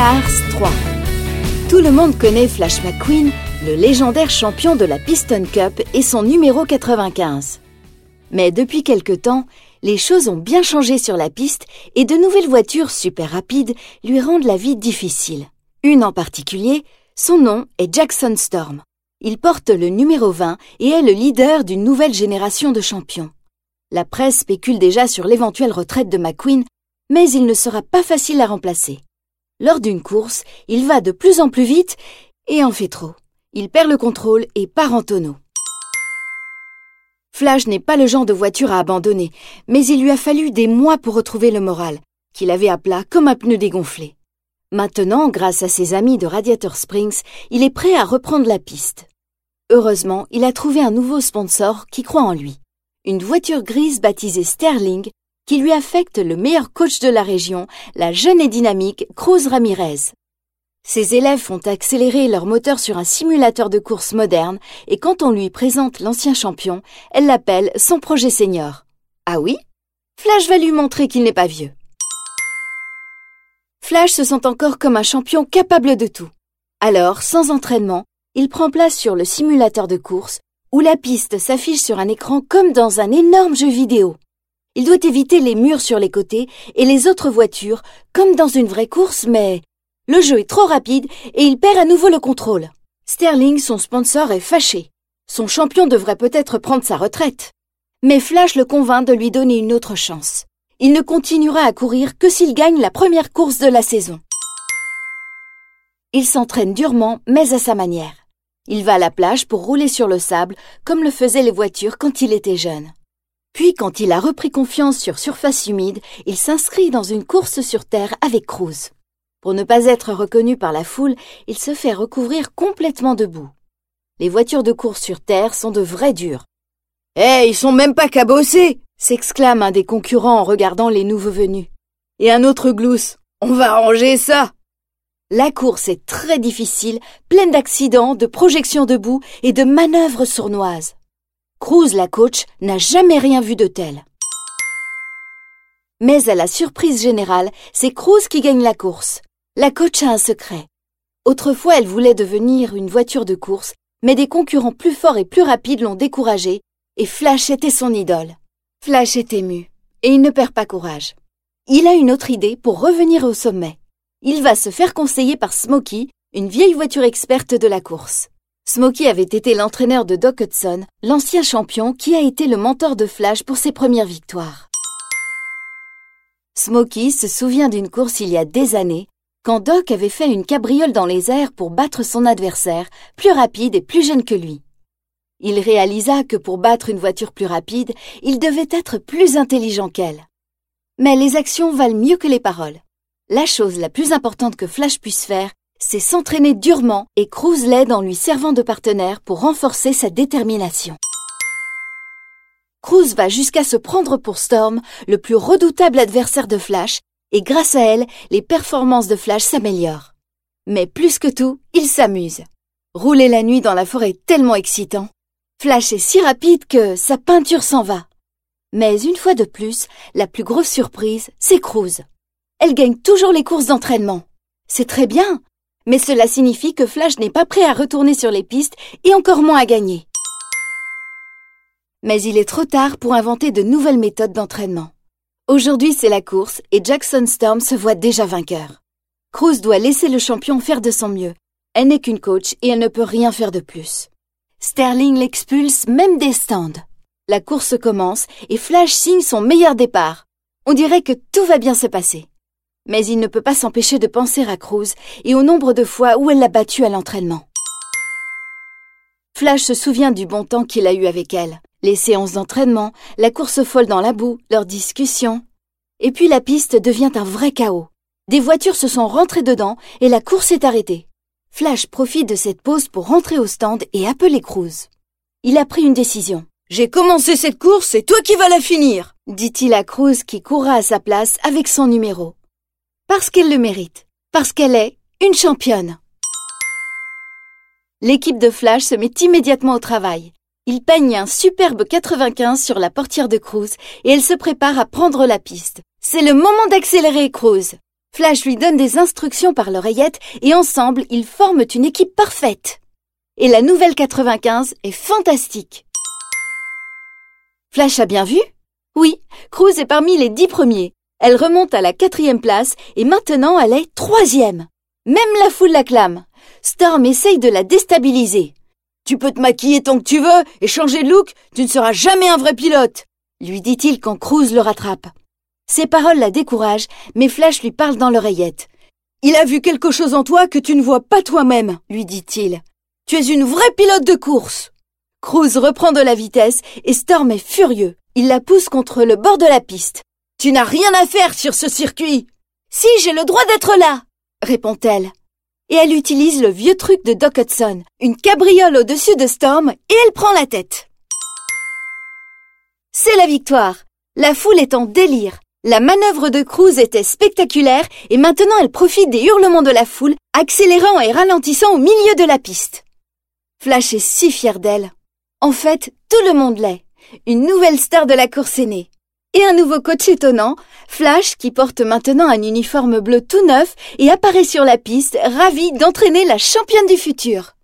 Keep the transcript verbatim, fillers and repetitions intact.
Cars trois. Tout le monde connaît Flash McQueen, le légendaire champion de la Piston Cup et son numéro quatre-vingt-quinze. Mais depuis quelque temps, les choses ont bien changé sur la piste et de nouvelles voitures super rapides lui rendent la vie difficile. Une en particulier, son nom est Jackson Storm. Il porte le numéro vingt et est le leader d'une nouvelle génération de champions. La presse spécule déjà sur l'éventuelle retraite de McQueen, mais il ne sera pas facile à remplacer. Lors d'une course, il va de plus en plus vite et en fait trop. Il perd le contrôle et part en tonneau. Flash n'est pas le genre de voiture à abandonner, mais il lui a fallu des mois pour retrouver le moral, qu'il avait à plat comme un pneu dégonflé. Maintenant, grâce à ses amis de Radiator Springs, il est prêt à reprendre la piste. Heureusement, il a trouvé un nouveau sponsor qui croit en lui. Une voiture grise baptisée Sterling, qui lui affecte le meilleur coach de la région, la jeune et dynamique Cruz Ramirez. Ses élèves font accélérer leur moteur sur un simulateur de course moderne et quand on lui présente l'ancien champion, elle l'appelle son projet senior. Ah oui? Flash va lui montrer qu'il n'est pas vieux. Flash se sent encore comme un champion capable de tout. Alors, sans entraînement, il prend place sur le simulateur de course où la piste s'affiche sur un écran comme dans un énorme jeu vidéo. Il doit éviter les murs sur les côtés et les autres voitures comme dans une vraie course, mais le jeu est trop rapide et il perd à nouveau le contrôle. Sterling, son sponsor, est fâché. Son champion devrait peut-être prendre sa retraite. Mais Flash le convainc de lui donner une autre chance. Il ne continuera à courir que s'il gagne la première course de la saison. Il s'entraîne durement, mais à sa manière. Il va à la plage pour rouler sur le sable, comme le faisaient les voitures quand il était jeune. Puis, quand il a repris confiance sur surface humide, il s'inscrit dans une course sur terre avec Cruz. Pour ne pas être reconnu par la foule, il se fait recouvrir complètement de boue. Les voitures de course sur terre sont de vrais durs. « Eh, ils sont même pas cabossés !» s'exclame un des concurrents en regardant les nouveaux venus. Et un autre glousse. « On va arranger ça !» La course est très difficile, pleine d'accidents, de projections de boue et de manœuvres sournoises. Cruz, la coach, n'a jamais rien vu de tel. Mais à la surprise générale, c'est Cruz qui gagne la course. La coach a un secret. Autrefois, elle voulait devenir une voiture de course, mais des concurrents plus forts et plus rapides l'ont découragée, et Flash était son idole. Flash est ému, et il ne perd pas courage. Il a une autre idée pour revenir au sommet. Il va se faire conseiller par Smokey, une vieille voiture experte de la course. Smokey avait été l'entraîneur de Doc Hudson, l'ancien champion qui a été le mentor de Flash pour ses premières victoires. Smokey se souvient d'une course il y a des années, quand Doc avait fait une cabriole dans les airs pour battre son adversaire, plus rapide et plus jeune que lui. Il réalisa que pour battre une voiture plus rapide, il devait être plus intelligent qu'elle. Mais les actions valent mieux que les paroles. La chose la plus importante que Flash puisse faire, c'est s'entraîner durement et Cruz l'aide en lui servant de partenaire pour renforcer sa détermination. Cruz va jusqu'à se prendre pour Storm, le plus redoutable adversaire de Flash, et grâce à elle, les performances de Flash s'améliorent. Mais plus que tout, il s'amuse. Rouler la nuit dans la forêt est tellement excitant. Flash est si rapide que sa peinture s'en va. Mais une fois de plus, la plus grosse surprise, c'est Cruz. Elle gagne toujours les courses d'entraînement. C'est très bien, mais cela signifie que Flash n'est pas prêt à retourner sur les pistes et encore moins à gagner. Mais il est trop tard pour inventer de nouvelles méthodes d'entraînement. Aujourd'hui, c'est la course et Jackson Storm se voit déjà vainqueur. Cruz doit laisser le champion faire de son mieux. Elle n'est qu'une coach et elle ne peut rien faire de plus. Sterling l'expulse même des stands. La course commence et Flash signe son meilleur départ. On dirait que tout va bien se passer. Mais il ne peut pas s'empêcher de penser à Cruz et au nombre de fois où elle l'a battu à l'entraînement. Flash se souvient du bon temps qu'il a eu avec elle. Les séances d'entraînement, la course folle dans la boue, leurs discussions. Et puis la piste devient un vrai chaos. Des voitures se sont rentrées dedans et la course est arrêtée. Flash profite de cette pause pour rentrer au stand et appeler Cruz. Il a pris une décision. « J'ai commencé cette course, c'est toi qui vas la finir !» dit-il à Cruz qui courra à sa place avec son numéro. Parce qu'elle le mérite. Parce qu'elle est une championne. L'équipe de Flash se met immédiatement au travail. Il peigne un superbe quatre-vingt-quinze sur la portière de Cruz et elle se prépare à prendre la piste. C'est le moment d'accélérer, Cruz. Flash lui donne des instructions par l'oreillette et ensemble, ils forment une équipe parfaite. Et la nouvelle quatre-vingt-quinze est fantastique. Flash a bien vu? Oui, Cruz est parmi les dix premiers. Elle remonte à la quatrième place et maintenant elle est troisième. Même la foule l'acclame. Storm essaye de la déstabiliser. « Tu peux te maquiller tant que tu veux et changer de look, tu ne seras jamais un vrai pilote !» lui dit-il quand Cruz le rattrape. Ses paroles la découragent, mais Flash lui parle dans l'oreillette. « Il a vu quelque chose en toi que tu ne vois pas toi-même, » lui dit-il. « Tu es une vraie pilote de course !» Cruz reprend de la vitesse et Storm est furieux. Il la pousse contre le bord de la piste. « Tu n'as rien à faire sur ce circuit !»« Si, j'ai le droit d'être là !» répond-elle. Et elle utilise le vieux truc de Doc Hudson, une cabriole au-dessus de Storm, et elle prend la tête. C'est la victoire. La foule est en délire. La manœuvre de Cruz était spectaculaire et maintenant elle profite des hurlements de la foule, accélérant et ralentissant au milieu de la piste. Flash est si fier d'elle. En fait, tout le monde l'est. Une nouvelle star de la course est née. Et un nouveau coach étonnant, Flash, qui porte maintenant un uniforme bleu tout neuf et apparaît sur la piste, ravi d'entraîner la championne du futur.